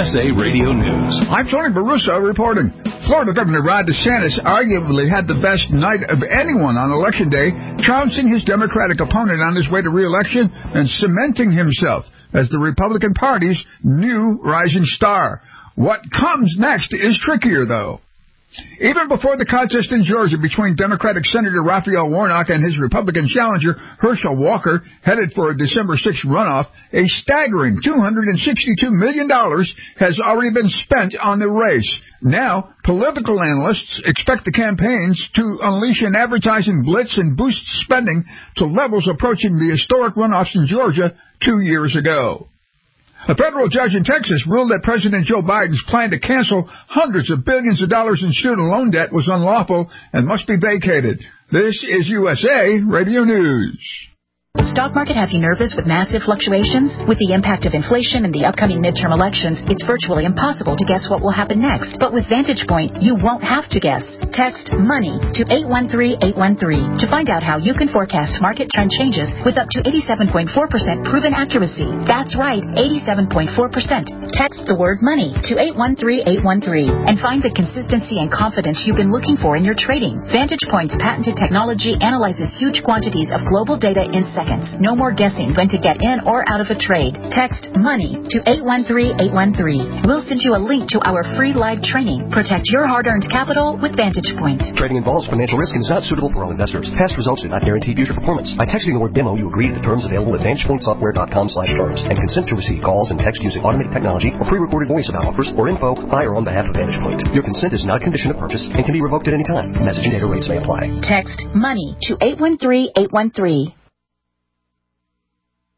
USA Radio News. I'm Tony Baruso reporting. Florida Governor Ron DeSantis arguably had the best night of anyone on Election Day, trouncing his Democratic opponent on his way to re-election and cementing himself as the Republican Party's new rising star. What comes next is trickier, though. Even before the contest in Georgia between Democratic Senator Raphael Warnock and his Republican challenger Herschel Walker, headed for a December 6th runoff, a staggering $262 million has already been spent on the race. Now, political analysts expect the campaigns to unleash an advertising blitz and boost spending to levels approaching the historic runoffs in Georgia 2 years ago. A federal judge in Texas ruled that President Joe Biden's plan to cancel hundreds of billions of dollars in student loan debt was unlawful and must be vacated. This is USA Radio News. Stock market have you nervous with massive fluctuations? With the impact of inflation and the upcoming midterm elections, it's virtually impossible to guess what will happen next. But with Vantage Point, you won't have to guess. Text MONEY to 813-813 to find out how you can forecast market trend changes with up to 87.4% proven accuracy. That's right, 87.4%. Text the word MONEY to 813-813 and find the consistency and confidence you've been looking for in your trading. Vantage Point's patented technology analyzes huge quantities of global data in seconds. No more guessing when to get in or out of a trade. Text MONEY to 813-813. We'll send you a link to our free live training. Protect your hard-earned capital with Vantage Point. Trading involves financial risk and is not suitable for all investors. Past results do not guarantee future performance. By texting the word demo, you agree to the terms available at VantagePointSoftware.com/terms and consent to receive calls and text using automated technology or pre-recorded voice about offers or info by or on behalf of Vantage Point. Your consent is not a condition of purchase and can be revoked at any time. Message and data rates may apply. Text MONEY to 813-813.